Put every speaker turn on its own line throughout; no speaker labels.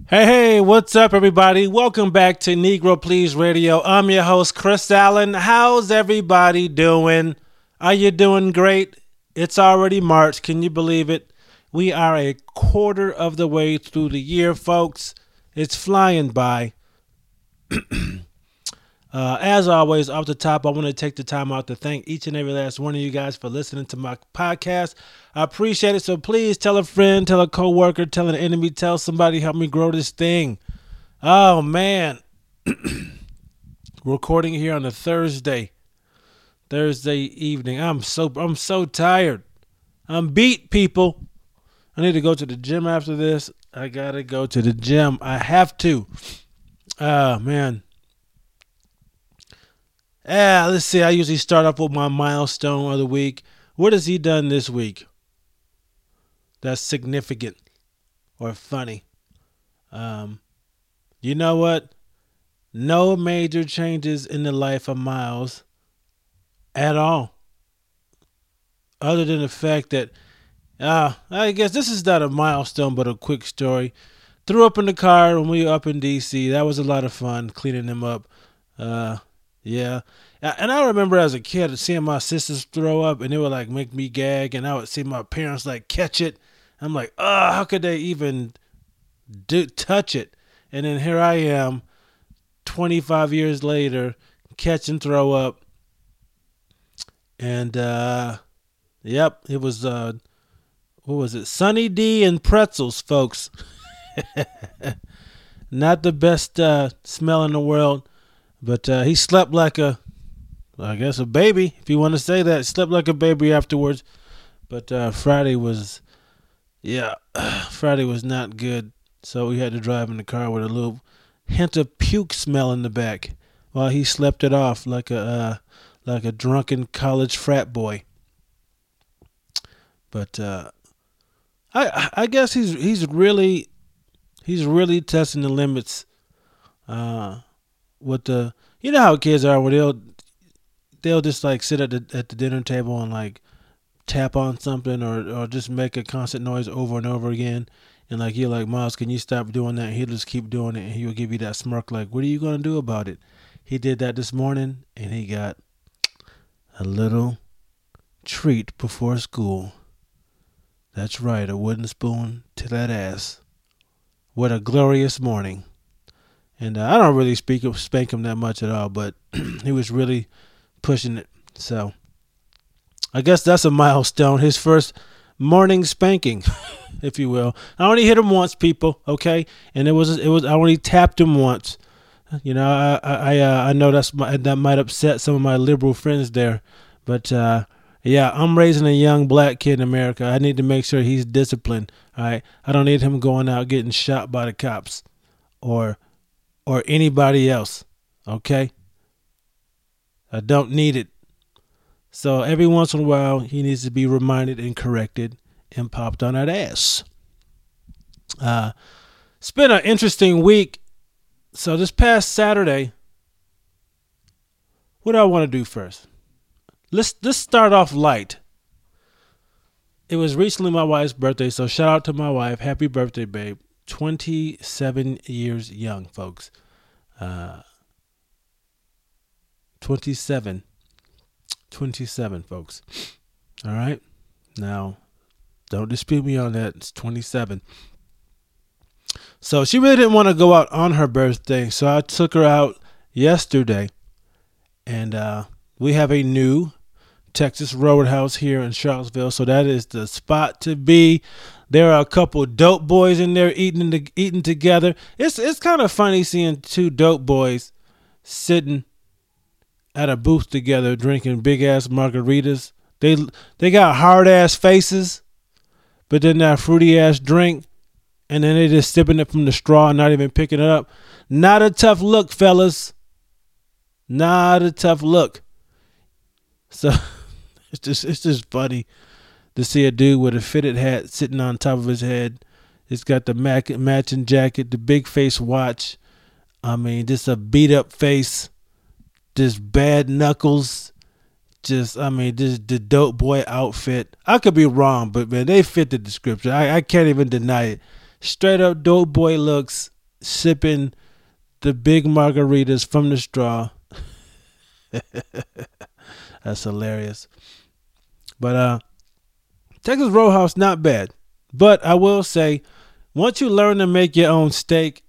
Hey, what's up, everybody? Welcome back to Negro Please Radio. I'm your host, Chris Allen. How's everybody doing? Are you doing great? It's already March. Can you believe it? We are a quarter of the way through the year, folks. It's flying by. As always, off the top, I want to take the time out to thank each and every last one of you guys for listening to my podcast. I appreciate it. So please tell a friend, tell a coworker, tell an enemy, tell somebody, help me grow this thing. Oh man, recording here on a Thursday evening. I'm so tired. I'm beat, people. I need to go to the gym after this. I gotta go to the gym. I have to. Man. Let's see. I usually start off with my milestone of the week. What has he done this week that's significant or funny? You know what? No major changes in the life of Miles at all. Other than the fact that, I guess this is not a milestone, but a quick story. Threw up in the car when we were up in D.C. That was a lot of fun, cleaning them up. Yeah. And I remember as a kid seeing my sisters throw up and it would like make me gag, and I would see my parents like catch it. I'm like, how could they even touch it? And then here I am 25 years later, catch and throw up. And, yep, it was, what was it? Sunny D and pretzels, folks. Not the best, smell in the world. But he slept like a baby, if you want to say that. Slept like a baby afterwards. But Friday was not good. So we had to drive in the car with a little hint of puke smell in the back while he slept it off like a drunken college frat boy. But I guess he's really testing the limits. With the, you know how kids are, where they'll just like sit at the dinner table and like tap on something or just make a constant noise over and over again, and like you're like, Miles, can you stop doing that? And he'll just keep doing it, and he'll give you that smirk like, what are you gonna do about it? He did that this morning, and he got a little treat before school. That's right, a wooden spoon to that ass. What a glorious morning. And I don't really spank him that much at all, but he was really pushing it. So I guess that's a milestone. His first morning spanking, if you will. I only hit him once, people. Okay, and it was I only tapped him once. You know, I know that might upset some of my liberal friends there, but yeah, I'm raising a young black kid in America. I need to make sure he's disciplined. All right, I don't need him going out getting shot by the cops or anybody else, okay? I don't need it. So every once in a while, he needs to be reminded and corrected and popped on that ass. It's been an interesting week. So this past Saturday, what do I want to do first? Let's start off light. It was recently my wife's birthday, so shout out to my wife. Happy birthday, babe. 27 years young, folks. 27, folks. All right. Now, don't dispute me on that. It's 27. So she really didn't want to go out on her birthday, so I took her out yesterday, and we have a new Texas Roadhouse here in Charlottesville, so that is the spot to be. There are a couple dope boys in there eating together. It's kind of funny seeing two dope boys sitting at a booth together drinking big ass margaritas. They got hard ass faces, but then that fruity ass drink, and then they just sipping it from the straw and not even picking it up. Not a tough look, fellas. Not a tough look. So it's just funny to see a dude with a fitted hat sitting on top of his head. It's got the matching jacket, the big face watch. I mean, just a beat up face, just bad knuckles. Just the dope boy outfit. I could be wrong, but man, they fit the description. I can't even deny it. Straight up dope boy looks. sipping the big margaritas from the straw. That's hilarious. But Texas Roadhouse, not bad. But I will say, once you learn to make your own steak,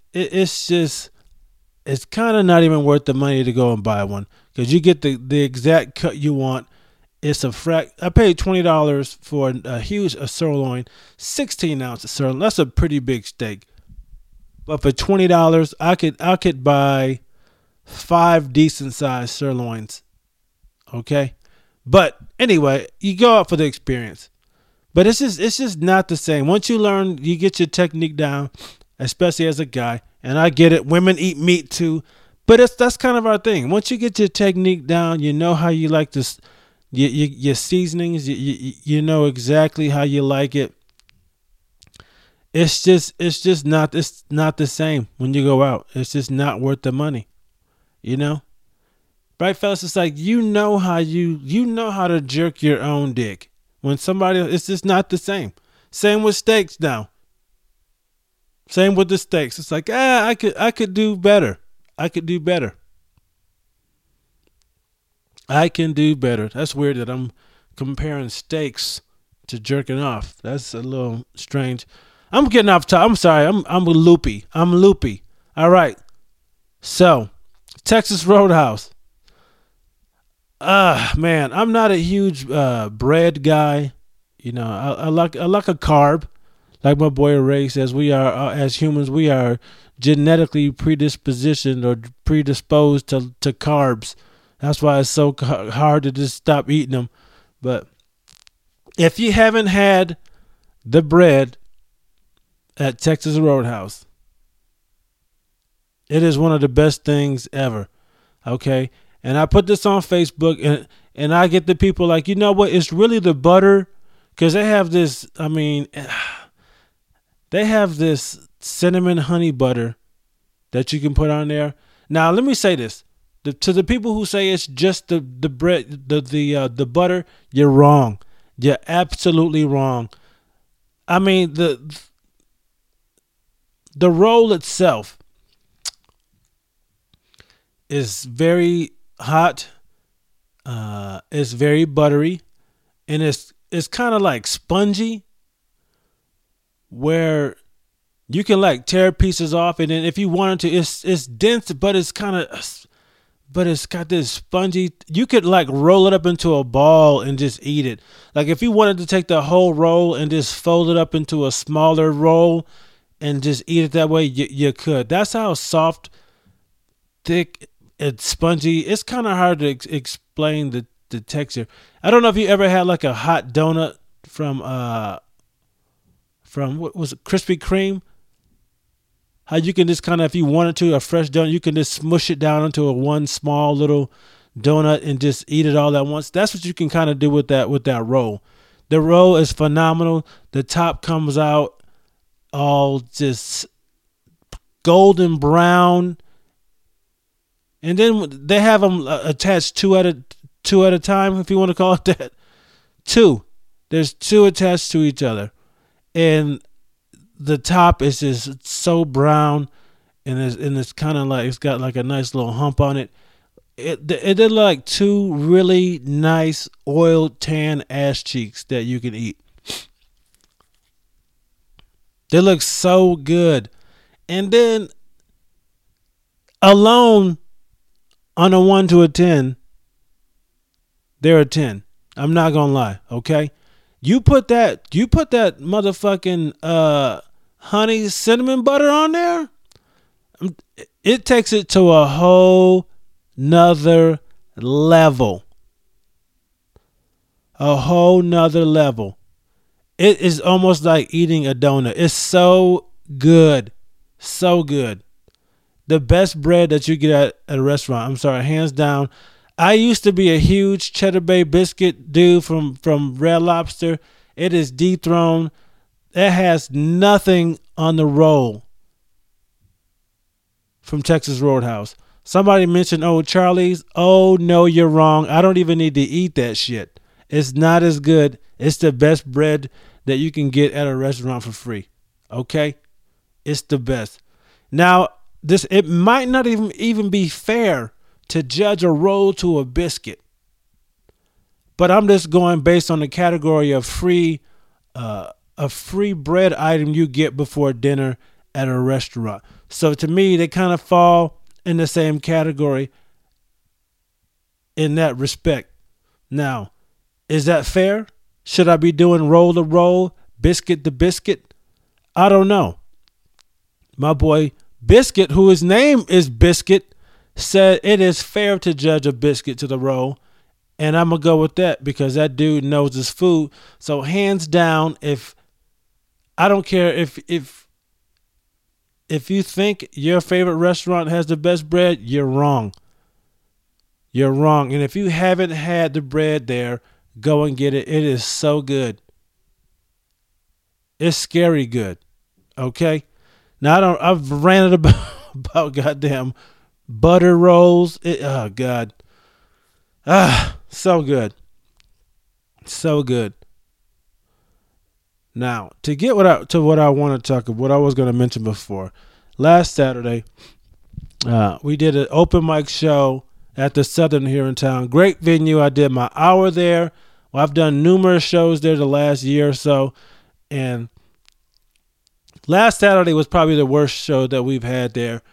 it's kind of not even worth the money to go and buy one, because you get the exact cut you want. It's I paid $20 for a sirloin, 16 ounces sirloin. That's a pretty big steak. But for $20, I could buy 5 decent sized sirloins. Okay, but anyway, you go out for the experience. But it's just not the same. Once you learn, you get your technique down, especially as a guy. And I get it, women eat meat too, but that's kind of our thing. Once you get your technique down, you know how you like this, your seasonings. You know exactly how you like it. It's not the same when you go out. It's just not worth the money, you know. Right, fellas? It's like you know how to jerk your own dick. When somebody, it's just not the same. Same with steaks now. Same with the steaks. It's like, I could do better. I could do better. I can do better. That's weird that I'm comparing steaks to jerking off. That's a little strange. I'm getting off top. I'm sorry. I'm loopy. All right. So, Texas Roadhouse. Man, I'm not a huge bread guy. You know, I like a carb. Like my boy Ray says, we are as humans, we are genetically predispositioned or predisposed to carbs. That's why it's so hard to just stop eating them. But if you haven't had the bread at Texas Roadhouse, it is one of the best things ever. Okay, and I put this on Facebook, and I get the people like, you know what? It's really the butter, because they have this. I mean. They have this cinnamon honey butter that you can put on there. Now, let me say this. To the people who say it's just the bread, the butter, you're wrong. You're absolutely wrong. I mean, the roll itself is very hot. It's very buttery, and it's kind of like spongy, where you can like tear pieces off, and then if you wanted to, it's dense, but it's got this spongy. You could like roll it up into a ball and just eat it. Like if you wanted to take the whole roll and just fold it up into a smaller roll and just eat it that way, you could. That's how soft, thick, and spongy. It's kind of hard to explain the texture. I don't know if you ever had like a hot donut from what was it, Krispy Kreme? How you can just kind of, if you wanted to, a fresh donut, you can just smush it down into a one small little donut and just eat it all at once. That's what you can kind of do with that roll. The roll is phenomenal. The top comes out all just golden brown, and then they have them attached two at a time, if you want to call it that. There's 2 attached to each other. And the top is just so brown, and it's kind of like, it's got like a nice little hump on it. It did like 2 really nice oiled tan ass cheeks that you can eat. They look so good. And then alone on a 1 to a 10, they're a 10. I'm not gonna lie, okay? You put that motherfucking honey cinnamon butter on there, it takes it to a whole nother level. A whole nother level. It is almost like eating a donut. It's so good. So good. The best bread that you get at a restaurant. I'm sorry, hands down. I used to be a huge Cheddar Bay biscuit dude from Red Lobster. It is dethroned. It has nothing on the roll from Texas Roadhouse. Somebody mentioned Old Charlie's. Oh, no, you're wrong. I don't even need to eat that shit. It's not as good. It's the best bread that you can get at a restaurant for free. Okay? It's the best. Now, it might not even be fair to judge a roll to a biscuit, but I'm just going based on the category of a free bread item you get before dinner at a restaurant. So to me, they kind of fall in the same category in that respect. Now, is that fair? Should I be doing roll to roll, biscuit to biscuit? I don't know. My boy Biscuit, who his name is Biscuit, said it is fair to judge a biscuit to the roll. And I'm going to go with that because that dude knows his food. So hands down, I don't care if you think your favorite restaurant has the best bread, you're wrong. You're wrong. And if you haven't had the bread there, go and get it. It is so good. It's scary good. Okay? Now I've ranted about goddamn butter rolls. Oh God. So good. So good. Now, to get what I want to talk about, what I was going to mention before. Last Saturday, we did an open mic show at the Southern here in town. Great venue. I did my hour there. Well, I've done numerous shows there the last year or so. And last Saturday was probably the worst show that we've had there.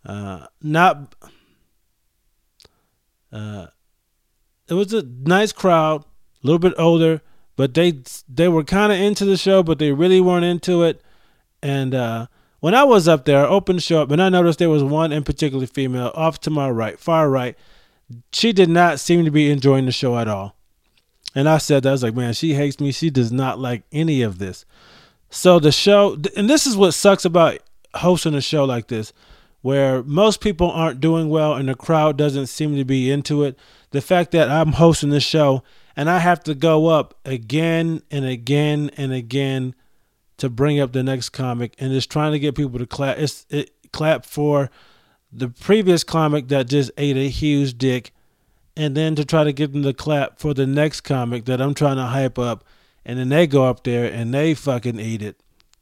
It was a nice crowd, a little bit older, but they were kind of into the show, but they really weren't into it. And when I was up there, I opened the show up, and I noticed there was one in particular female off to my right, far right. She did not seem to be enjoying the show at all. And I said that. I was like, man, she hates me. She does not like any of this. So the show, and this is what sucks about hosting a show like this, where most people aren't doing well and the crowd doesn't seem to be into it. The fact that I'm hosting the show and I have to go up again and again and again to bring up the next comic and just trying to get people to clap. Clap for the previous comic that just ate a huge dick, and then to try to get them to clap for the next comic that I'm trying to hype up, and then they go up there and they fucking eat it.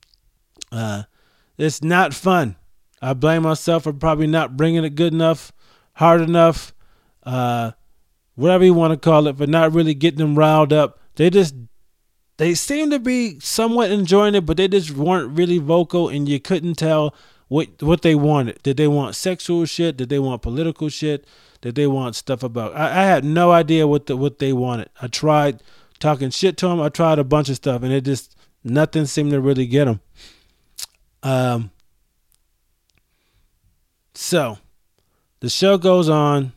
It's not fun. I blame myself for probably not bringing it good enough, hard enough, whatever you want to call it, but not really getting them riled up. They seem to be somewhat enjoying it, but they just weren't really vocal, and you couldn't tell what they wanted. Did they want sexual shit? Did they want political shit? Did they want stuff about? I had no idea what they wanted. I tried talking shit to them. I tried a bunch of stuff, and nothing seemed to really get them. So the show goes on.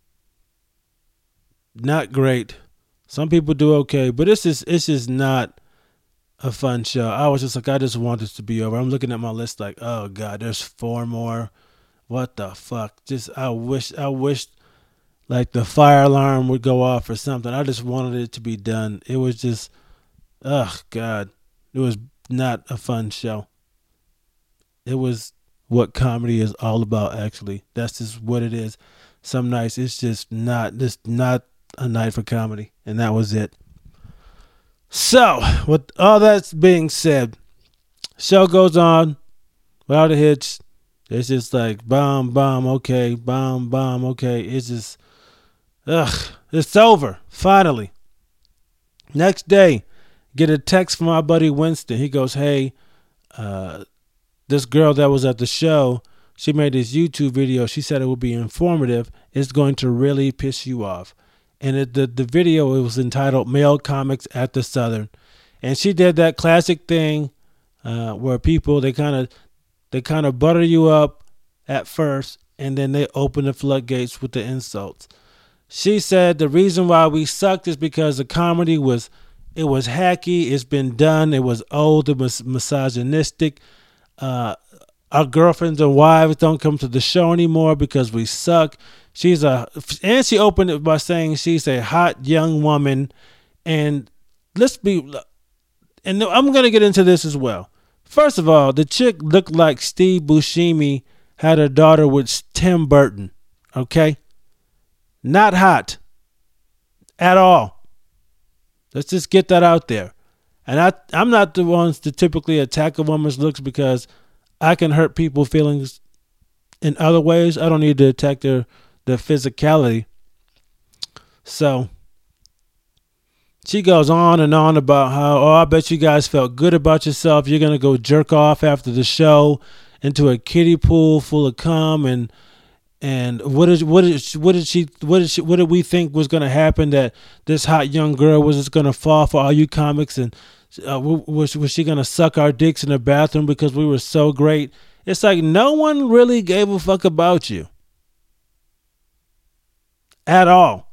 Not great. Some people do okay, but it's just not a fun show. I was just like, I just want this to be over. I'm looking at my list like, oh God, there's 4 more. What the fuck? I wish like the fire alarm would go off or something. I just wanted it to be done. It was just, oh God, it was not a fun show. It was what comedy is all about, actually. That's just what it is. Some nights it's just not a night for comedy, and that was it. So, with all that being said, show goes on without a hitch. It's just like bomb, okay, bomb, okay. It's just, it's over, finally. Next day, get a text from my buddy Winston. He goes, hey, this girl that was at the show, she made this YouTube video. She said it would be informative. It's going to really piss you off. And the video, it was entitled Male Comics at the Southern. And she did that classic thing where people, they kind of butter you up at first, and then they open the floodgates with the insults. She said the reason why we sucked is because the comedy was hacky, it's been done, it was old, it was misogynistic. Our girlfriends and wives don't come to the show anymore because we suck. And she opened it by saying she's a hot young woman. And and I'm going to get into this as well. First of all, the chick looked like Steve Buscemi had a daughter with Tim Burton. Okay? Not hot at all. Let's just get that out there. And I'm not the ones to typically attack a woman's looks because I can hurt people's feelings in other ways. I don't need to attack their physicality. So she goes on and on about how, oh, I bet you guys felt good about yourself. You're gonna go jerk off after the show into a kiddie pool full of cum, and what did we think was gonna happen, that this hot young girl was just gonna fall for all you comics, and was she gonna suck our dicks in the bathroom because we were so great? It's like no one really gave a fuck about you at all.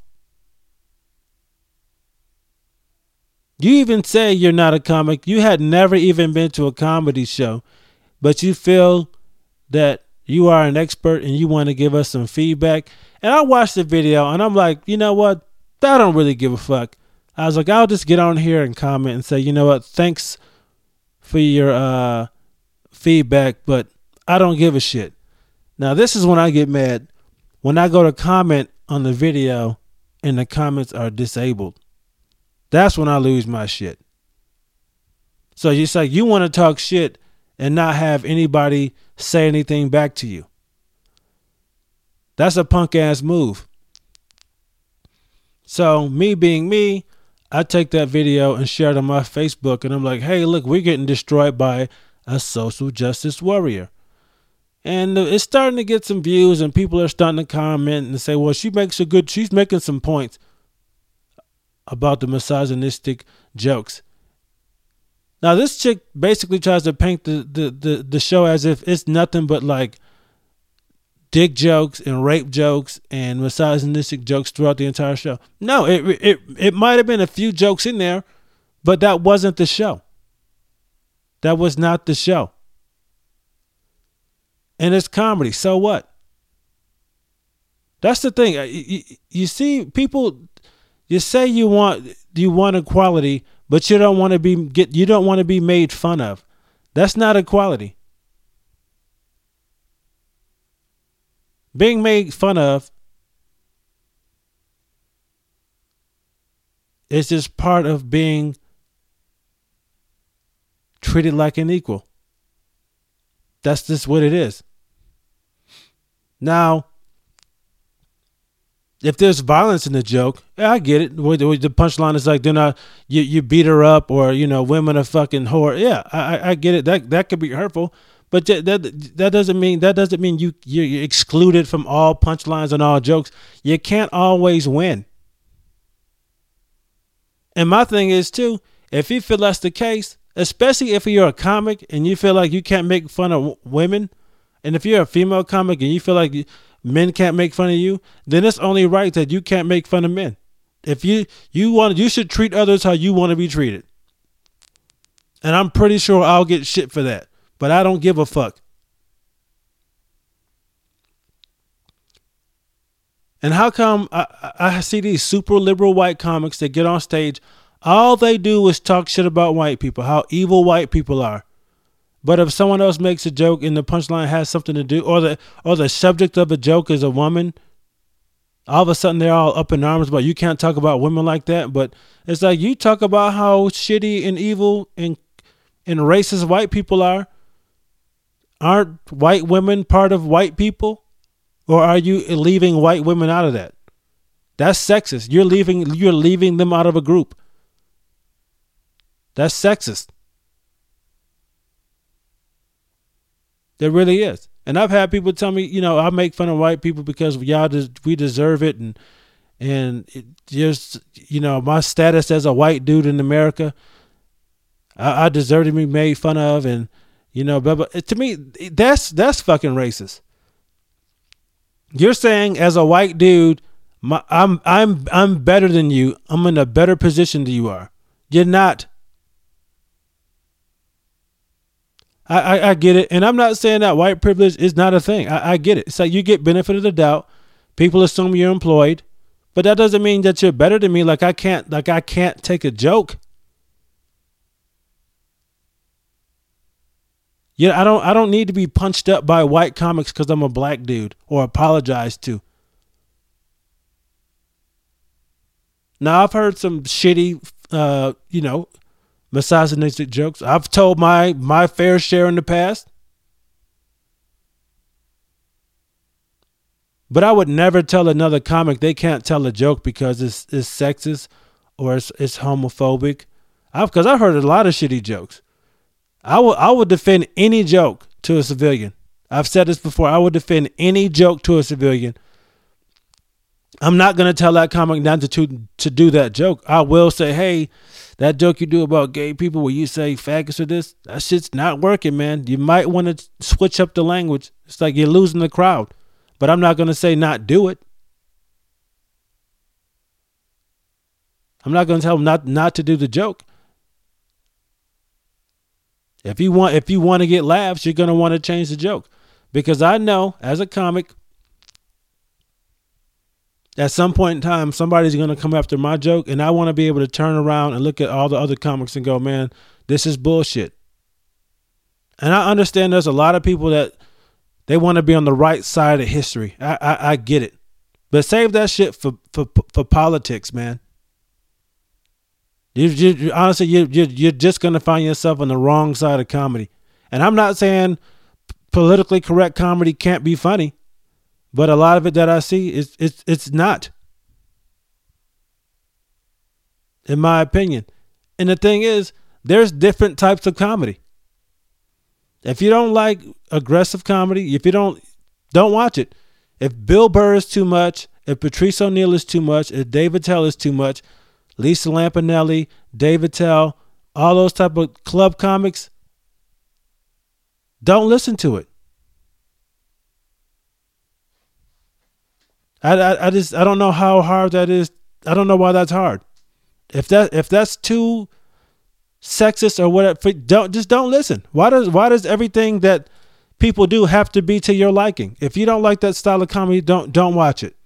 You even say you're not a comic. You had never even been to a comedy show, but you feel that you are an expert and you want to give us some feedback. And I watched the video and I'm like, you know what? I don't really give a fuck. I was like, I'll just get on here and comment and say, you know what? Thanks for your feedback, but I don't give a shit. Now, this is when I get mad. When I go to comment on the video and the comments are disabled. That's when I lose my shit. So it's like you want to talk shit and not have anybody say anything back to you. That's a punk ass move. So me being me, I take that video and share it on my Facebook, and I'm like, hey, look, we're getting destroyed by a social justice warrior. And it's starting to get some views, and people are starting to comment and say, well, she's making some points about the misogynistic jokes. Now, this chick basically tries to paint the show as if it's nothing but like dick jokes and rape jokes and misogynistic jokes throughout the entire show. No, it might have been a few jokes in there, but that wasn't the show. That was not the show. And it's comedy. So what? That's the thing. You see, people, you say you want equality, but you don't want to be made fun of. That's not equality. Being made fun of is just part of being treated like an equal. That's just what it is. Now, if there's violence in the joke, yeah, I get it. The punchline is like, they're not, you beat her up, or, women are fucking whore. Yeah, I get it. That could be hurtful, but that doesn't mean you're excluded from all punchlines and all jokes. You can't always win. And my thing is too, if you feel that's the case, especially if you're a comic and you feel like you can't make fun of women, and if you're a female comic and you feel like men can't make fun of you, then it's only right that you can't make fun of men. If you should treat others how you want to be treated. And I'm pretty sure I'll get shit for that, but I don't give a fuck. And how come I see these super liberal white comics that get on stage, all they do is talk shit about white people, how evil white people are. But if someone else makes a joke and the punchline has something to do, or the subject of a joke is a woman, all of a sudden they're all up in arms about, you can't talk about women like that. But it's like, you talk about how shitty and evil and racist white people are. Aren't white women part of white people? Or are you leaving white women out of that? That's sexist. You're leaving them out of a group. That's sexist. There really is. And I've had people tell me, I make fun of white people because we deserve it, and it just, my status as a white dude in America, I deserve to be made fun of, and blah, blah. To me, that's fucking racist. You're saying as a white dude, I'm better than you. I'm in a better position than you are. You're not. I get it. And I'm not saying that white privilege is not a thing. I get it. It's like you get benefit of the doubt. People assume you're employed, but that doesn't mean that you're better than me. Like I can't take a joke. Yeah, I don't need to be punched up by white comics because I'm a black dude or apologized to. Now, I've heard some shitty, misogynistic jokes. I've told my fair share in the past. But I would never tell another comic they can't tell a joke because it's sexist or it's homophobic. Because I've heard a lot of shitty jokes. I would defend any joke to a civilian. I've said this before. I would defend any joke to a civilian. I'm not going to tell that comic not to do that joke. I will say, hey, that joke you do about gay people where you say faggots or this, that shit's not working, man. You might want to switch up the language. It's like you're losing the crowd. But I'm not going to say not do it. I'm not going to tell them not to do the joke. If you want to get laughs, you're going to want to change the joke. Because I know as a comic, at some point in time, somebody's going to come after my joke, and I want to be able to turn around and look at all the other comics and go, man, this is bullshit. And I understand there's a lot of people that they want to be on the right side of history. I get it. But save that shit for politics, man. Honestly, you're just going to find yourself on the wrong side of comedy. And I'm not saying politically correct comedy can't be funny. But a lot of it that I see it's not, in my opinion. And the thing is, there's different types of comedy. If you don't like aggressive comedy, if you don't watch it. If Bill Burr is too much, if Patrice O'Neal is too much, if Dave Attell is too much, Lisa Lampanelli, Dave Attell, all those type of club comics, don't listen to it. I don't know how hard that is. I don't know why that's hard. If that's too sexist or whatever, don't listen. Why does everything that people do have to be to your liking? If you don't like that style of comedy, don't watch it.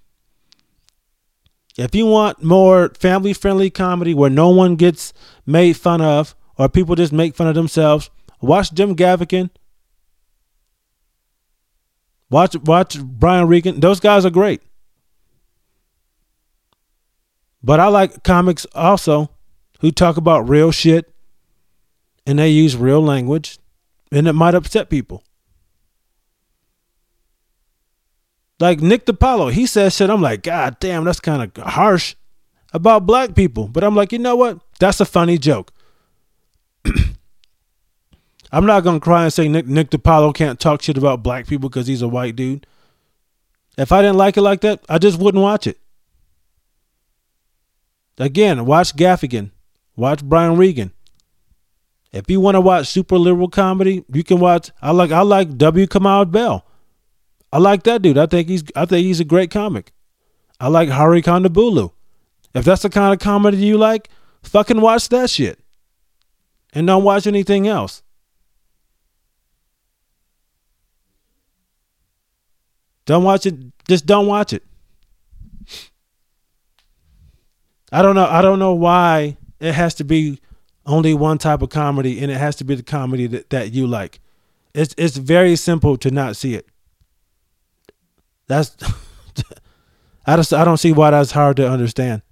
If you want more family friendly comedy where no one gets made fun of or people just make fun of themselves, watch Jim Gaffigan. Watch Brian Regan. Those guys are great. But I like comics also who talk about real shit and they use real language and it might upset people. Like Nick DiPaolo, he says shit. I'm like, God damn, that's kind of harsh about black people. But I'm like, you know what? That's a funny joke. I'm not going to cry and say Nick DiPaolo can't talk shit about black people because he's a white dude. If I didn't like it like that, I just wouldn't watch it. Again, watch Gaffigan. Watch Brian Regan. If you want to watch super liberal comedy, you can watch. I like W. Kamau Bell. I like that dude. I think he's a great comic. I like Hari Kondabolu. If that's the kind of comedy you like, fucking watch that shit. And don't watch anything else. Don't watch it. Just don't watch it. I don't know why it has to be only one type of comedy and it has to be the comedy that you like. It's very simple to not see it. That's I don't see why that's hard to understand.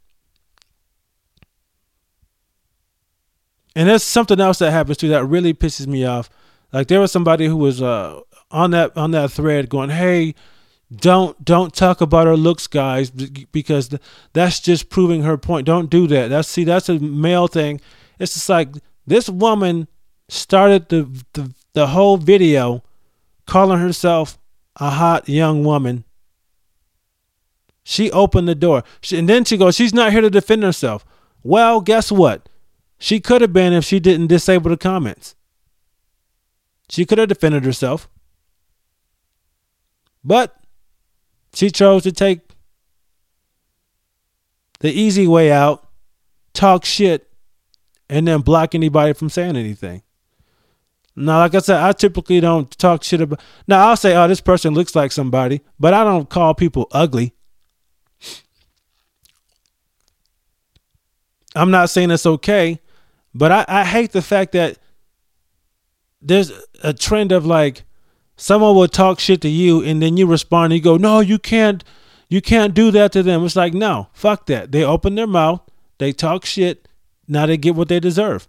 And there's something else that happens too that really pisses me off. Like there was somebody who was on that thread going, "Hey, don't talk about her looks, guys, because that's just proving her point. Don't do that. That's a male thing." It's just like this woman started the whole video calling herself a hot young woman. She opened the door. And then she goes, she's not here to defend herself. Well, guess what? She could have been if she didn't disable the comments. She could have defended herself. But she chose to take the easy way out, talk shit, and then block anybody from saying anything. Now, like I said, I typically don't talk shit about. Now, I'll say, oh, this person looks like somebody, but I don't call people ugly. I'm not saying it's okay, but I hate the fact that there's a trend of like someone will talk shit to you and then you respond and you go, no, you can't do that to them. It's like, no, fuck that. They open their mouth, they talk shit, now they get what they deserve.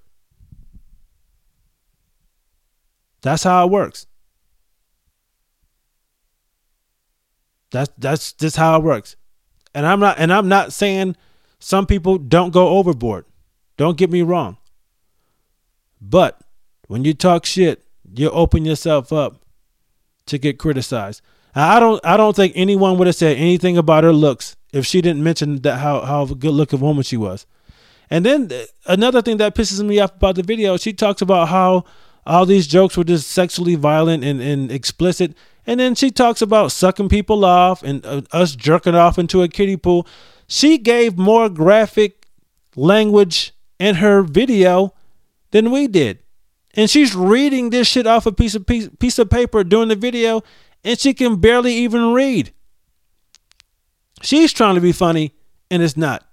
That's how it works. That's just how it works. And I'm not saying some people don't go overboard. Don't get me wrong. But when you talk shit, you open yourself up to get criticized. I don't think anyone would have said anything about her looks if she didn't mention that how good looking woman she was. And then another thing that pisses me off about the video, she talks about how all these jokes were just sexually violent and explicit. And then she talks about sucking people off and us jerking off into a kiddie pool. She gave more graphic language in her video than we did. And she's reading this shit off a piece of paper during the video, and she can barely even read. She's trying to be funny, and it's not.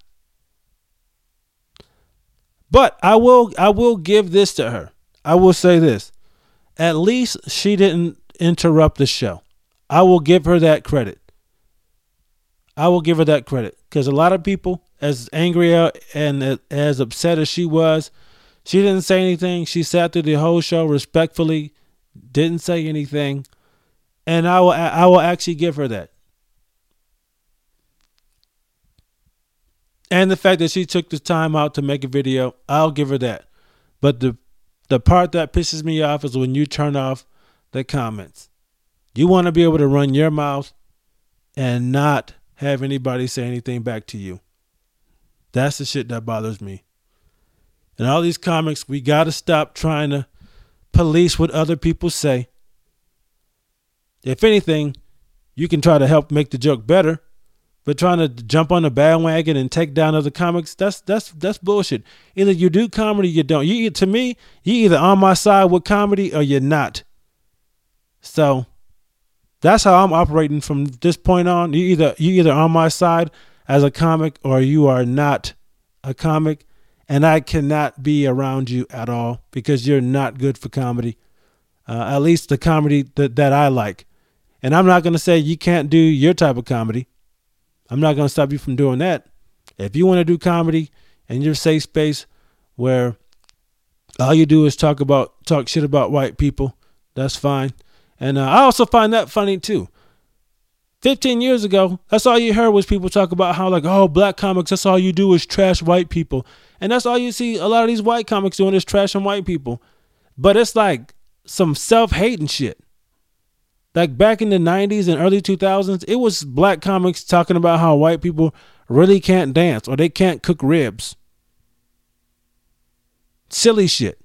But I will give this to her. I will say this. At least she didn't interrupt the show. I will give her that credit. Because a lot of people, as angry and as upset as she was, she didn't say anything. She sat through the whole show respectfully, didn't say anything, and I will actually give her that. And the fact that she took the time out to make a video, I'll give her that. But the part that pisses me off is when you turn off the comments. You want to be able to run your mouth and not have anybody say anything back to you. That's the shit that bothers me. And all these comics, we got to stop trying to police what other people say. If anything, you can try to help make the joke better, but trying to jump on the bandwagon and take down other comics, that's bullshit. Either you do comedy or you don't. To me, you're either on my side with comedy or you're not. So that's how I'm operating from this point on. You either on my side as a comic or you are not a comic. And I cannot be around you at all because you're not good for comedy. At least the comedy that I like. And I'm not going to say you can't do your type of comedy. I'm not going to stop you from doing that. If you want to do comedy in your safe space where all you do is talk shit about white people, that's fine. And I also find that funny too. 15 years ago, that's all you heard was people talk about how black comics, that's all you do is trash white people. And that's all you see a lot of these white comics doing is trashing white people. But it's like some self-hating shit. Like back in the 90s and early 2000s, it was black comics talking about how white people really can't dance or they can't cook ribs. Silly shit.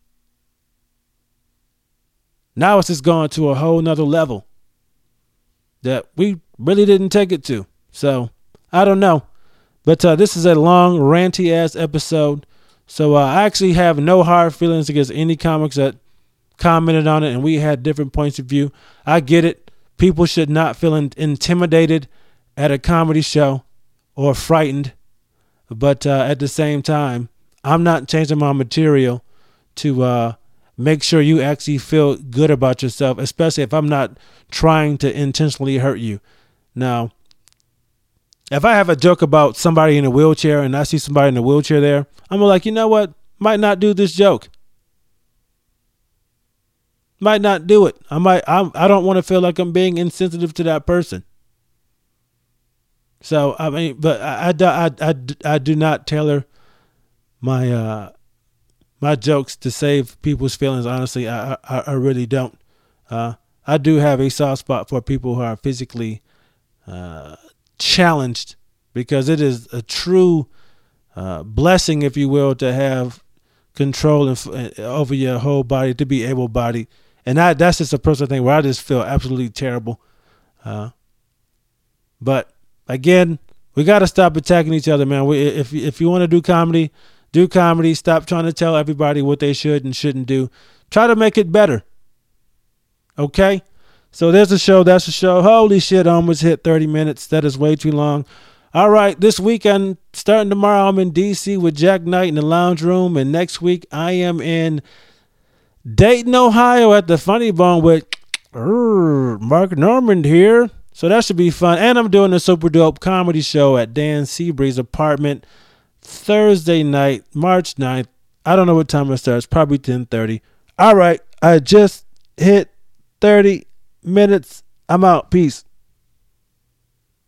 Now it's just gone to a whole nother level that we really didn't take it to. So, I don't know. But this is a long, ranty-ass episode. So, I actually have no hard feelings against any comics that commented on it, and we had different points of view. I get it. People should not feel intimidated at a comedy show or frightened. But at the same time, I'm not changing my material to make sure you actually feel good about yourself, especially if I'm not trying to intentionally hurt you. Now, if I have a joke about somebody in a wheelchair and I see somebody in a wheelchair there, I'm like, you know what? Might not do this joke. Might not do it. I don't want to feel like I'm being insensitive to that person. So, I mean, but I do not tailor my my jokes to save people's feelings. Honestly, I really don't. I do have a soft spot for people who are physically challenged, because it is a true blessing, if you will, to have control over your whole body, to be able-bodied. And that's just a personal thing where I just feel absolutely terrible. But again, we got to stop attacking each other, man. If you want to do comedy, do comedy. Stop trying to tell everybody what they should and shouldn't do. Try to make it better. Okay? So there's a show. That's a show. Holy shit, I almost hit 30 minutes. That is way too long. All right, this weekend, starting tomorrow, I'm in D.C. with Jack Knight in the Lounge Room. And next week, I am in Dayton, Ohio at the Funny Bone with Mark Normand here. So that should be fun. And I'm doing a super dope comedy show at Dan Seabury's apartment Thursday night, March 9th. I don't know what time it starts. Probably 10:30. All right. I just hit 30 minutes. I'm out. Peace.